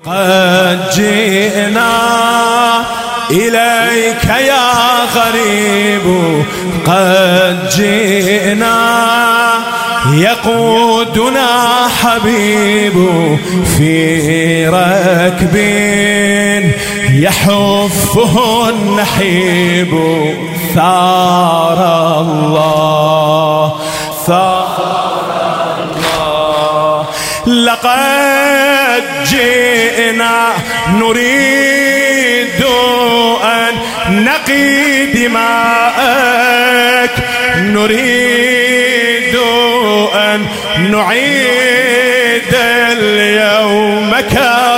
قد جئنا إليك يا غريب، قد جئنا يقودنا حبيب في ركب يحفه النحيب. ثار الله ثار الله، لقد جئنا نريد أن نقي دماءك، نريد أن نعيد اليوم كاملا